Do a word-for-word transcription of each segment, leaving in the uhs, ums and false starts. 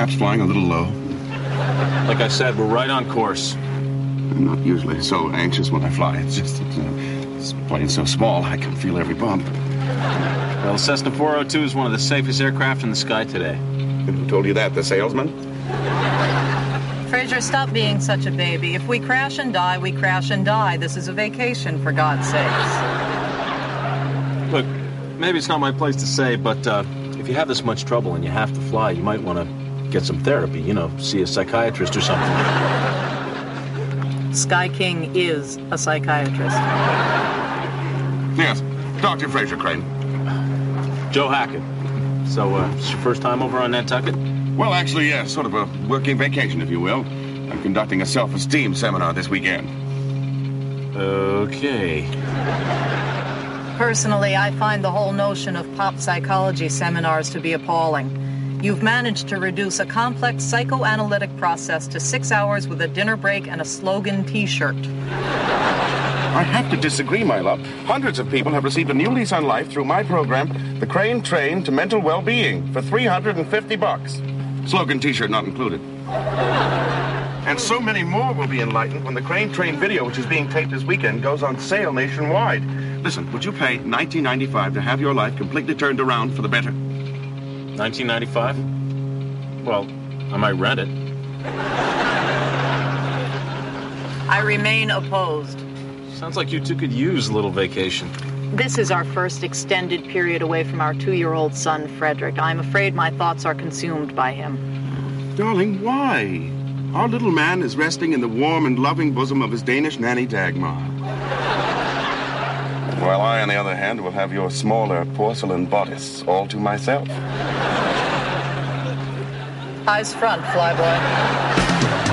perhaps flying a little low? Like I said, we're right on course. I'm not usually so anxious when I fly. It's just that uh, this plane's so small, I can feel every bump. Well, Cessna four oh two is one of the safest aircraft in the sky today. And who told you that, the salesman? Fraser, stop being such a baby. If we crash and die, we crash and die. This is a vacation, for God's sakes. Look, maybe it's not my place to say, but uh, if you have this much trouble and you have to fly, you might want to get some therapy, you know, see a psychiatrist or something. Sky King is a psychiatrist. Yes, Doctor Fraser Crane. Joe Hackett. So, uh, is this your first time over on Nantucket? Well, actually, yes, sort of a working vacation, if you will. I'm conducting a self-esteem seminar this weekend. Okay. Personally, I find the whole notion of pop psychology seminars to be appalling. You've managed to reduce a complex psychoanalytic process to six hours with a dinner break and a slogan T-shirt. I have to disagree, my love. Hundreds of people have received a new lease on life through my program, The Crane Train to Mental Well-Being, for three hundred fifty bucks. Slogan T-shirt not included. And so many more will be enlightened when the Crane Train video, which is being taped this weekend, goes on sale nationwide. Listen, would you pay nineteen ninety-five to have your life completely turned around for the better? nineteen ninety-five? Well, I might rent it. I remain opposed. Sounds like you two could use a little vacation. This is our first extended period away from our two-year-old son, Frederick. I'm afraid my thoughts are consumed by him. Darling, why? Our little man is resting in the warm and loving bosom of his Danish nanny, Dagmar. While I, on the other hand, will have your smaller porcelain bodice all to myself. Eyes front, flyboy.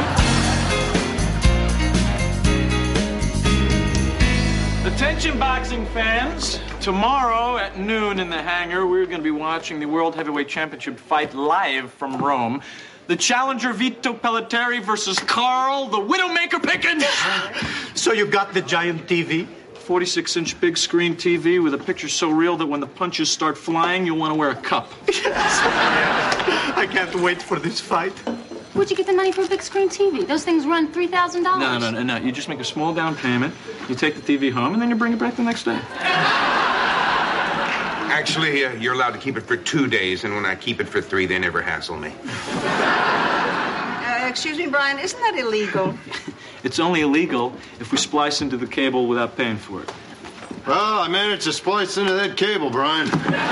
Attention boxing fans, tomorrow at noon in the hangar, we're going to be watching the World Heavyweight Championship fight live from Rome. The challenger Vito Pelleteri versus Carl, the Widowmaker Pickens. So you got the giant T V? forty-six inch big screen T V with a picture so real that when the punches start flying, you'll want to wear a cup. Yes. I can't wait for this fight. Where'd you get the money for a big screen T V? Those things run three thousand dollars. No, no, no, no. You just make a small down payment, you take the T V home, and then you bring it back the next day. Actually, uh, you're allowed to keep it for two days, and when I keep it for three, they never hassle me. Uh, excuse me, Brian, isn't that illegal? It's only illegal if we splice into the cable without paying for it. Well, I managed to splice into that cable, Brian.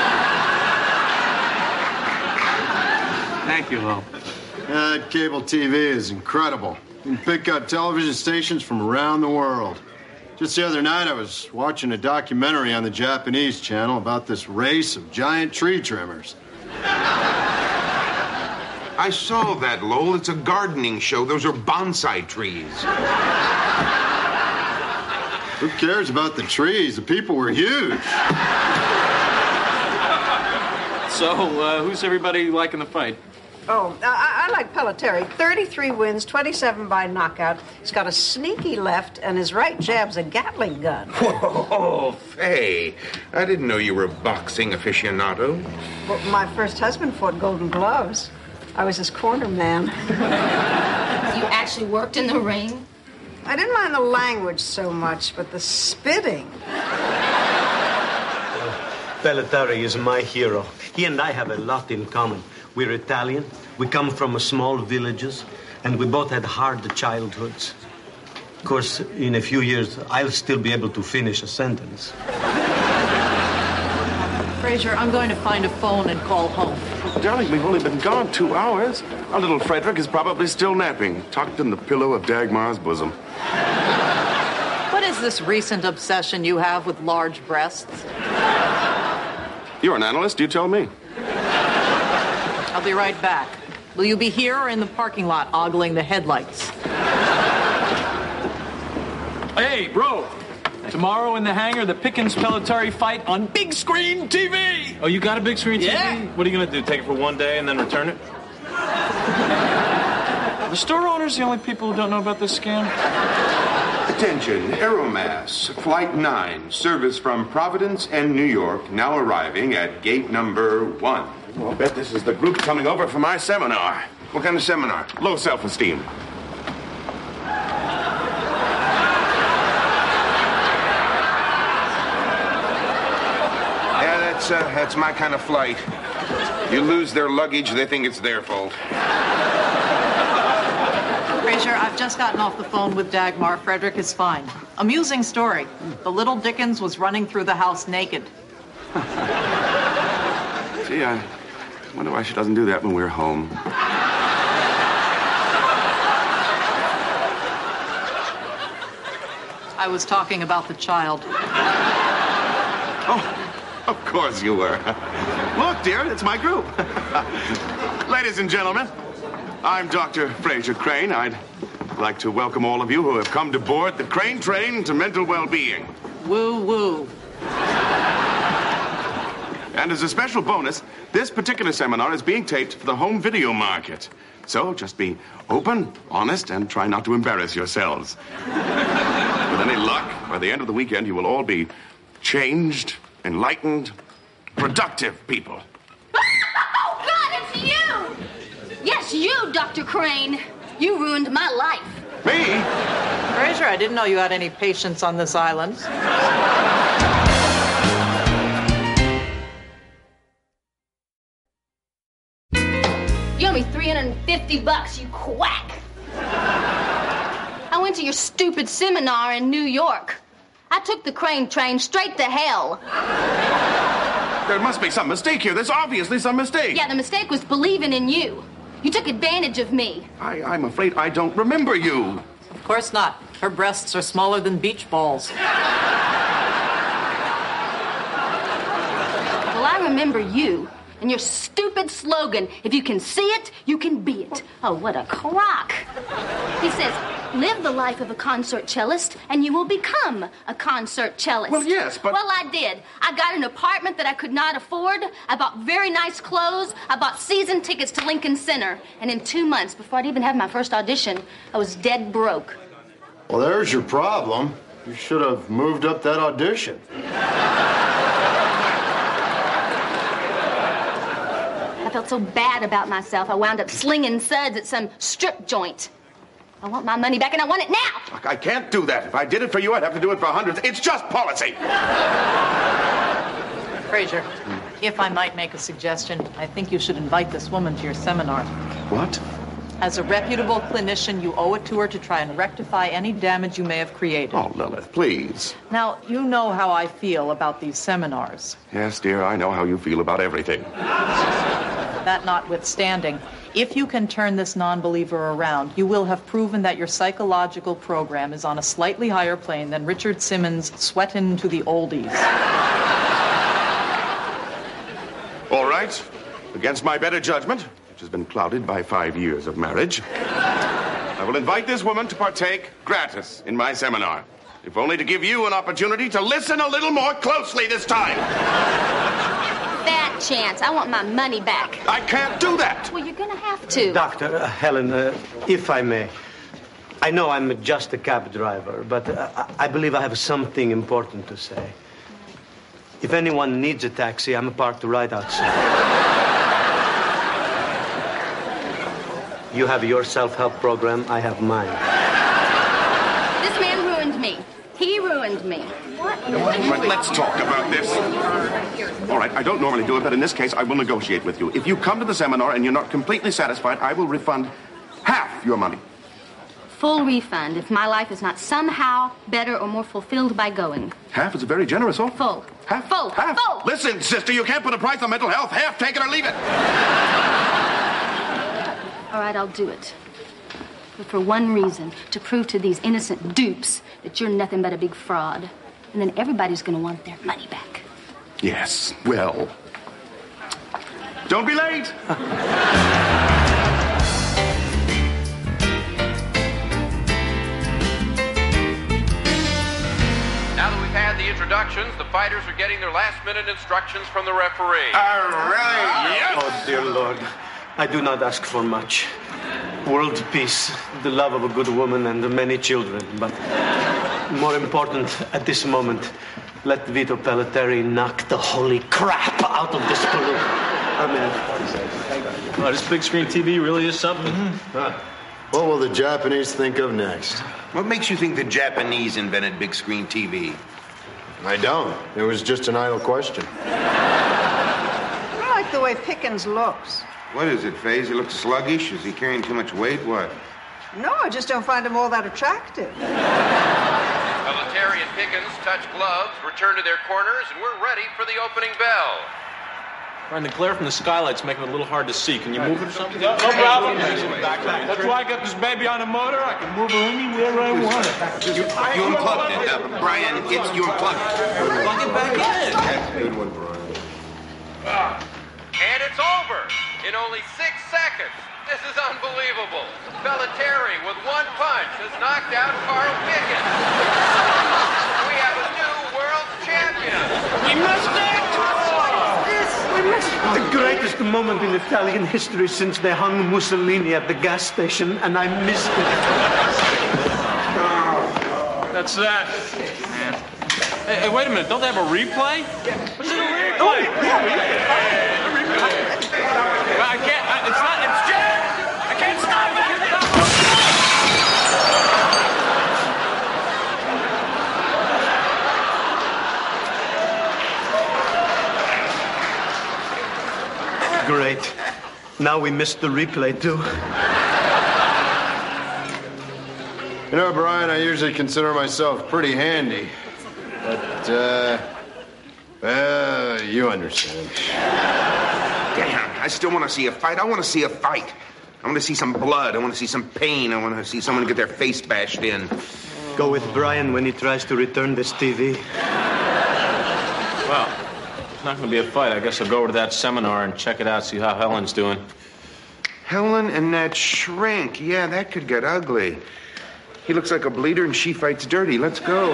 Thank you, Lowell. Yeah, that cable T V is incredible. You can pick up television stations from around the world. Just the other night, I was watching a documentary on the Japanese channel about this race of giant tree trimmers. I saw that, Lowell. It's a gardening show. Those are bonsai trees. Who cares about the trees? The people were huge. So, uh, who's everybody liking the fight? Oh, I, I like Pelleteri. thirty-three wins, twenty-seven by knockout. He's got a sneaky left, and his right jab's a Gatling gun. Whoa, Faye. I didn't know you were a boxing aficionado. Well, my first husband fought Golden Gloves. I was his corner man. You actually worked in the ring? I didn't mind the language so much, but the spitting. Pelleteri is my hero. He and I have a lot in common. We're Italian, we come from small villages, and we both had hard childhoods. Of course, in a few years, I'll still be able to finish a sentence. Fraser, I'm going to find a phone and call home. Darling, we've only been gone two hours. Our little Frederick is probably still napping, tucked in the pillow of Dagmar's bosom. What is this recent obsession you have with large breasts? You're an analyst, you tell me. I'll be right back. Will you be here or in the parking lot ogling the headlights? Hey, bro. Tomorrow in the hangar, the Pickens Pelleteri fight on big screen T V. Oh, you got a big screen T V? Yeah. What are you going to do, take it for one day and then return it? The store owners the only people who don't know about this scam? Attention, Aeromass, Flight nine, service from Providence and New York, now arriving at gate number one. Well, I'll bet this is the group coming over for my seminar. What kind of seminar? Low self-esteem. Yeah, that's, uh, that's my kind of flight. You lose their luggage, they think it's their fault. Fraser, I've just gotten off the phone with Dagmar. Frederick is fine. Amusing story. The little Dickens was running through the house naked. Gee, I wonder why she doesn't do that when we're home. I was talking about the child. Oh, of course you were. Look, dear, it's my group. Ladies and gentlemen, I'm Doctor Fraser Crane. I'd like to welcome all of you who have come to board the Crane Train to Mental Well-Being. Woo-woo. And as a special bonus, this particular seminar is being taped for the home video market. So just be open, honest, and try not to embarrass yourselves. With any luck, by the end of the weekend, you will all be changed, enlightened, productive people. Oh, God, it's you! Yes, you, Doctor Crane. You ruined my life. Me? Fraser, I didn't know you had any patience on this island. You owe me three hundred fifty bucks, you quack. I went to your stupid seminar in New York. I took the Crane train straight to hell. There must be some mistake here. There's obviously some mistake. Yeah, the mistake was believing in you. You took advantage of me. I, I'm afraid I don't remember you. Of course not. Her breasts are smaller than beach balls. Well, I remember you and your stupid slogan, if you can see it, you can be it. Oh, what a crock. He says, live the life of a concert cellist and you will become a concert cellist. Well, yes, but... Well, I did. I got an apartment that I could not afford. I bought very nice clothes. I bought season tickets to Lincoln Center. And in two months, before I'd even have my first audition, I was dead broke. Well, there's your problem. You should have moved up that audition. I felt so bad about myself, I wound up slinging suds at some strip joint. I want my money back, and I want it now! Look, I can't do that. If I did it for you, I'd have to do it for hundreds. It's just policy. Fraser, if I might make a suggestion, I think you should invite this woman to your seminar. What? As a reputable clinician, you owe it to her to try and rectify any damage you may have created. Oh, Lilith, please. Now, you know how I feel about these seminars. Yes, dear, I know how you feel about everything. That notwithstanding, if you can turn this non-believer around, you will have proven that your psychological program is on a slightly higher plane than Richard Simmons' sweatin' to the oldies. All right. Against my better judgment, which has been clouded by five years of marriage, I will invite this woman to partake gratis in my seminar, if only to give you an opportunity to listen a little more closely this time. Bad chance. I want my money back. I can't do that. Well, you're gonna have to. Doctor, uh, Helen, uh, if I may, I know I'm just a cab driver, but uh, I believe I have something important to say. If anyone needs a taxi, I'm parked right outside. You have your self-help program, I have mine. This man ruined me. He ruined me. But let's talk about this. All right, I don't normally do it, but in this case, I will negotiate with you. If you come to the seminar and you're not completely satisfied, I will refund half your money. Full refund if my life is not somehow better or more fulfilled by going. Half is a very generous offer. Full. Half? Full. Half? Full. Listen, sister, you can't put a price on mental health. Half, take it or leave it. All right, I'll do it. But for one reason, to prove to these innocent dupes that you're nothing but a big fraud. And then everybody's going to want their money back. Yes, well. Don't be late. Now that we've had the introductions, the fighters are getting their last-minute instructions from the referee. All right. Yes. Oh, dear Lord, I do not ask for much. World peace, the love of a good woman, and many children. But more important at this moment, let Vito Pelleteri knock the holy crap out of this balloon. Come in. Oh, this big screen T V really is something. Huh. What will the Japanese think of next? What makes you think the Japanese invented big screen T V? I don't. It was just an idle question. I like the way Pickens looks. What is it, Faze? He looks sluggish? Is he carrying too much weight? What? No, I just don't find him all that attractive. Pelletier and Pickens touch gloves, return to their corners, and we're ready for the opening bell. Brian, the glare from the skylight's making it a little hard to see. Can you move it or something? No, no problem. That's why I got this baby on a motor. I can move her anywhere I want it. You, you unplugged it, uh, Brian. It's you unplugged it. Plug it back in. That's a good one, Brian. And it's over in only six seconds. This is unbelievable. Pelletier, with one punch, has knocked out Carl Pickens. We have a new world champion. We missed it! The greatest moment in Italian history since they hung Mussolini at the gas station, and I missed it. That's that. Man. Hey, hey, wait a minute. Don't they have a replay? What is it, a replay? Oh, yeah, yeah. A replay. Well, I can't. I, it's not. It's jammed. I can't stop it. Great. Now we missed the replay, too. You know, Brian, I usually consider myself pretty handy. But, uh, well, you understand. Damn, I still want to see a fight. I want to see a fight. I want to see some blood. I want to see some pain. I want to see someone get their face bashed in. Go with Brian when he tries to return this T V. Well, it's not going to be a fight. I guess I'll go over to that seminar and check it out, see how Helen's doing. Helen and that shrink. Yeah, that could get ugly. He looks like a bleeder and she fights dirty. Let's go.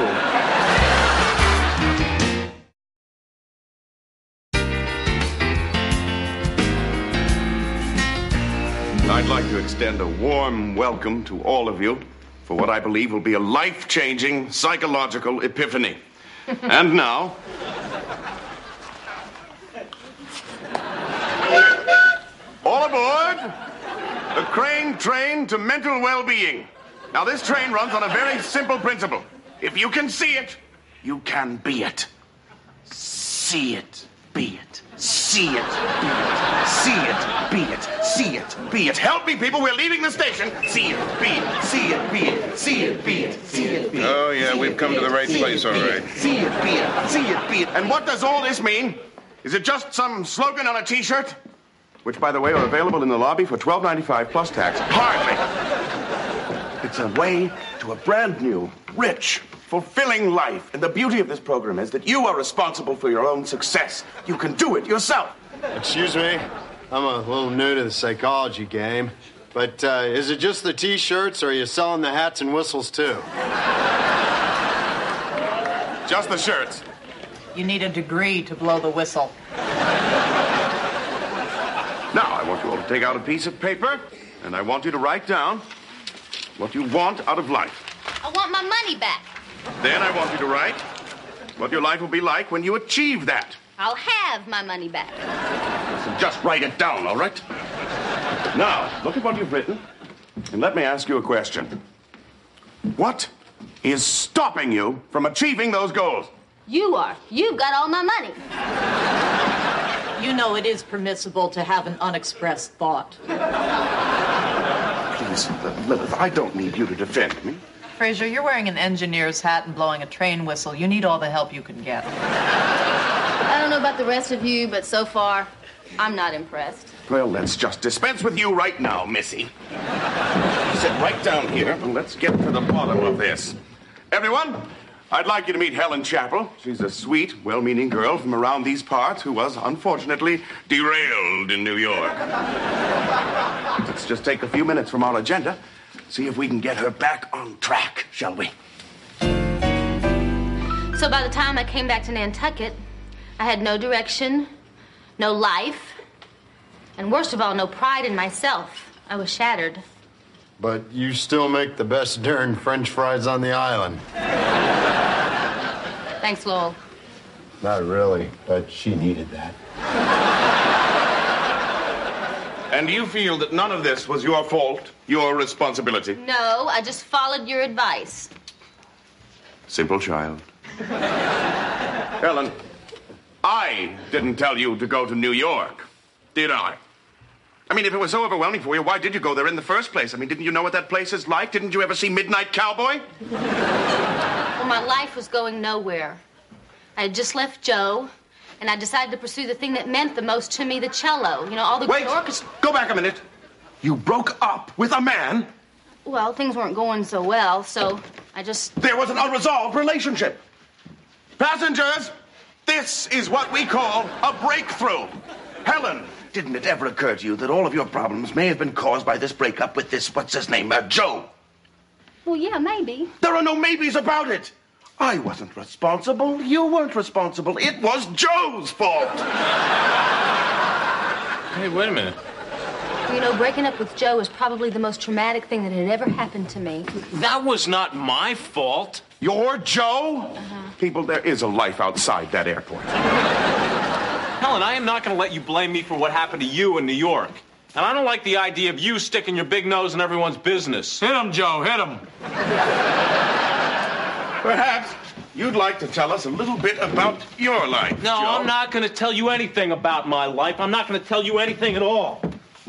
I'd like to extend a warm welcome to all of you for what I believe will be a life-changing psychological epiphany. And now, all aboard the Crane Train to Mental Well-Being. Now, this train runs on a very simple principle. If you can see it, you can be it. See it, be it. See it, be it. See it, be it. See it, be it. Help me, people. We're leaving the station. See it, be it. See it, be it. See it, be it. See it, be it. Oh, yeah, we've come to the right place, all right. See it, be it. See it, be it. And what does all this mean? Is it just some slogan on a T-shirt? Which, by the way, are available in the lobby for twelve ninety-five plus tax. Hardly. It's a way to a brand new, rich, fulfilling life. And the beauty of this program is that you are responsible for your own success. You can do it yourself. Excuse me. I'm a little new to the psychology game. But uh, is it just the T-shirts, or are you selling the hats and whistles, too? Just the shirts. You need a degree to blow the whistle. Now, I want you all to take out a piece of paper, and I want you to write down what you want out of life. I want my money back. Then I want you to write what your life will be like when you achieve that. I'll have my money back. So just write it down, all right? Now, look at what you've written, and let me ask you a question. What is stopping you from achieving those goals? You are. You've got all my money. You know it is permissible to have an unexpressed thought. Please, Lilith, I don't need you to defend me. Fraser, you're wearing an engineer's hat and blowing a train whistle. You need all the help you can get. I don't know about the rest of you, but so far, I'm not impressed. Well, let's just dispense with you right now, Missy. Sit right down here, and let's get to the bottom of this. Everyone, I'd like you to meet Helen Chappell. She's a sweet, well-meaning girl from around these parts who was, unfortunately, derailed in New York. Let's just take a few minutes from our agenda, see if we can get her back on track, shall we? So by the time I came back to Nantucket, I had no direction, no life, and worst of all, no pride in myself. I was shattered. But you still make the best darn French fries on the island. Thanks, Lowell. Not really, but she needed that. And you feel that none of this was your fault, your responsibility? No, I just followed your advice. Simple child. Helen, I didn't tell you to go to New York, did I? I mean, if it was so overwhelming for you, why did you go there in the first place? I mean, didn't you know what that place is like? Didn't you ever see Midnight Cowboy? Well, my life was going nowhere. I had just left Joe, and I decided to pursue the thing that meant the most to me, the cello. You know, all the Wait, great orchestra. Go back a minute. You broke up with a man? Well, things weren't going so well, so I just... There was an unresolved relationship. Passengers, this is what we call a breakthrough. Helen, didn't it ever occur to you that all of your problems may have been caused by this breakup with this, what's his name, uh, Joe? Well, yeah, maybe. There are no maybes about it. I wasn't responsible. You weren't responsible. It was Joe's fault. Hey, wait a minute. You know, breaking up with Joe is probably the most traumatic thing that had ever happened to me. That was not my fault. You're Joe? Uh-huh. People, there is a life outside that airport. Helen, I am not going to let you blame me for what happened to you in New York. And I don't like the idea of you sticking your big nose in everyone's business. Hit him, Joe, hit him. Perhaps you'd like to tell us a little bit about your life, No, Joe. I'm not going to tell you anything about my life. I'm not going to tell you anything at all.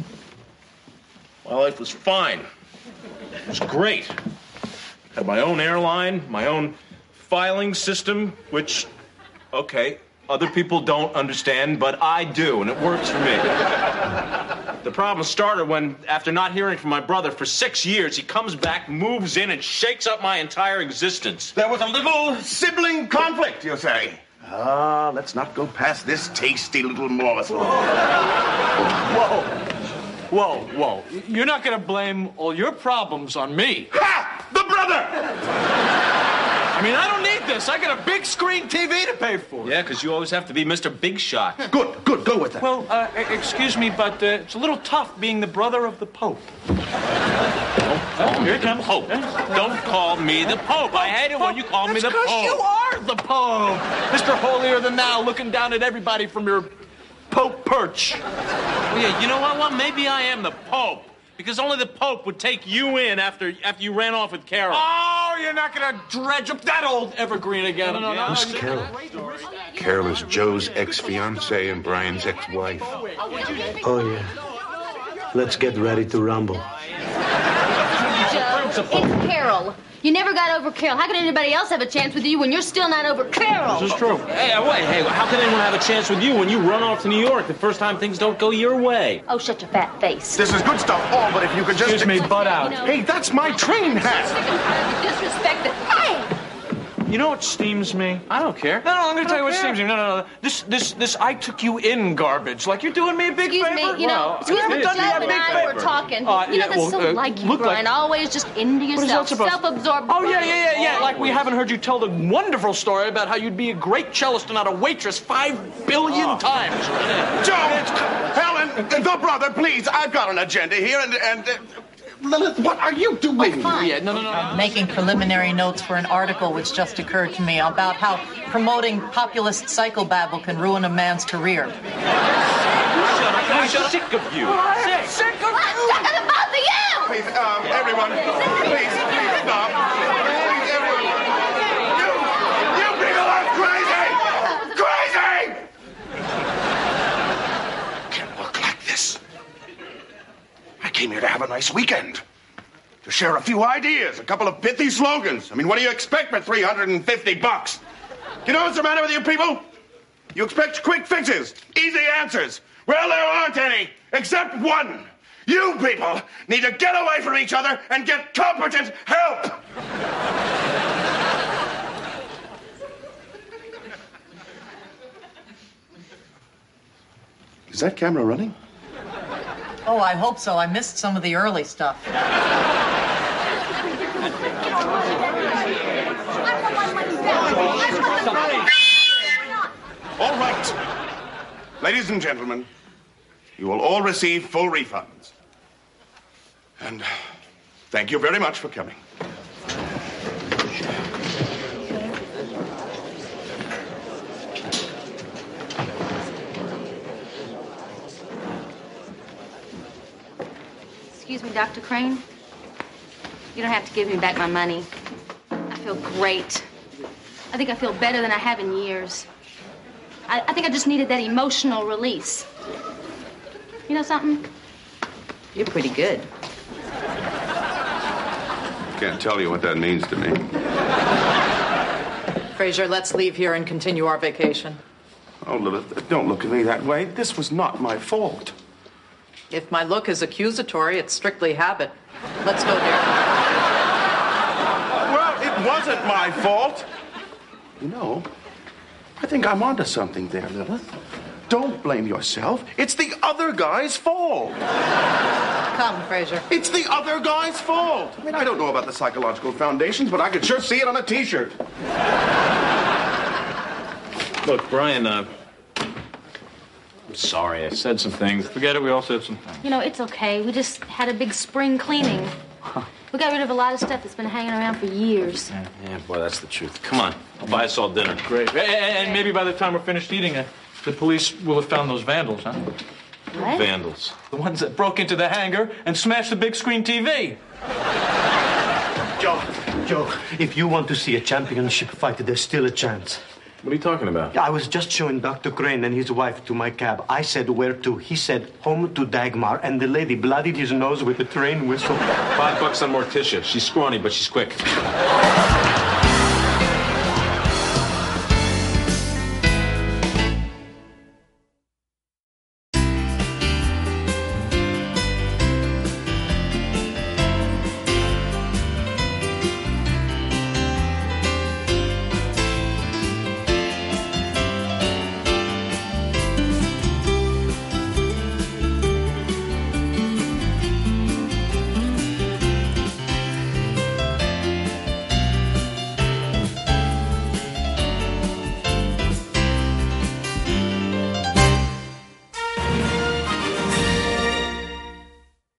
My life was fine. It was great. Had my own airline, my own filing system, which, okay, other people don't understand, but I do, and it works for me. The problem started when, after not hearing from my brother for six years, he comes back, moves in, and shakes up my entire existence. There was a little sibling conflict, you say? Ah, let's not go past this tasty little morsel. Whoa. Whoa, whoa. You're not going to blame all your problems on me. Ha! The brother! I mean, I don't need this. I got a big screen T V to pay for. Yeah, because you always have to be Mister Big Shot. Good, good, go with that. Well, uh, excuse me, but uh, it's a little tough being the brother of the Pope. Oh, here comes Pope. Don't call me the Pope. I hate it when you call me the Pope. Because you are the Pope. Mister Holier Than Thou, looking down at everybody from your Pope perch. Well, yeah, you know what? Well, maybe I am the Pope. Because only the Pope would take you in after after you ran off with Carol. Oh, you're not going to dredge up that old evergreen again. No, no, no. Who's Carol? Carol is Joe's ex-fiancée and Brian's ex-wife. Oh, yeah. Let's get ready to rumble. Joe, it's Carol. You never got over Carol. How can anybody else have a chance with you when you're still not over Carol? This is true. Hey, wait, hey, how can anyone have a chance with you when you run off to New York the first time things don't go your way? Oh, shut your fat face. This is good stuff, all, but if you could just... Excuse me, butt out. You know, hey, that's my train hat. Disrespect it. Hey! You know what steams me? I don't care. No, no, I'm going to tell you what care. steams me. No, no, no. This, this, this I took you in garbage. Like you're doing me a big Excuse favor. me, you know, Well, excuse me, I Joe did. Yeah, and big I favor. were talking. Uh, you know, yeah, that's well, so uh, like you, look Brian. like- Always just into What is that yourself, supposed- self-absorbed. Oh, yeah, yeah, yeah, yeah. Like we haven't heard you tell the wonderful story about how you'd be a great cellist and not a waitress five billion Oh. times. Joe! Helen, the brother, please. I've got an agenda here, and... and uh, Lilith, what are you doing? Oh, yeah, no, no, no. I'm making preliminary notes for an article which just occurred to me about how promoting populist psychobabble can ruin a man's career. I'm sick of you. I'm sick of both of you! Please, um, everyone, please, please stop. Please, everyone. You, you people are crazy! Crazy! Can't work like this. I came here to have a nice weekend. To share a few ideas, a couple of pithy slogans. I mean, what do you expect for three hundred fifty bucks? You know what's the matter with you people? You expect quick fixes, easy answers. Well, there aren't any, except one. You people need to get away from each other and get competent help. Is that camera running? Oh, I hope so. I missed some of the early stuff. All right. Ladies and gentlemen, you will all receive full refunds. And thank you very much for coming. Excuse me, Doctor Crane. You don't have to give me back my money. I feel great. I think I feel better than I have in years. I, I think I just needed that emotional release. You know something? You're pretty good. Can't tell you what that means to me. Fraser, let's leave here and continue our vacation. Oh, Lilith, don't look at me that way. This was not my fault. If my look is accusatory, it's strictly habit. Let's go there. Well, it wasn't my fault. You know, I think I'm onto something there, Lilith. Don't blame yourself. It's the other guy's fault. Come, Fraser. It's the other guy's fault. I mean, I don't know about the psychological foundations, but I could sure see it on a T-shirt. Look, Brian, uh, I'm sorry. I said some things. Forget it. We all said some things. You know, it's okay. We just had a big spring cleaning. We got rid of a lot of stuff that's been hanging around for years. Yeah, yeah, boy, that's the truth. Come on, I'll buy us all dinner. Great. And, and maybe by the time we're finished eating it, the police will have found those vandals, huh? What? Vandals. The ones that broke into the hangar and smashed the big screen T V. Joe, Joe, if you want to see a championship fight, there's still a chance. What are you talking about? I was just showing Doctor Crane and his wife to my cab. I said, where to? He said, home to Dagmar, and the lady bloodied his nose with a train whistle. Five bucks on Morticia. She's scrawny, but she's quick.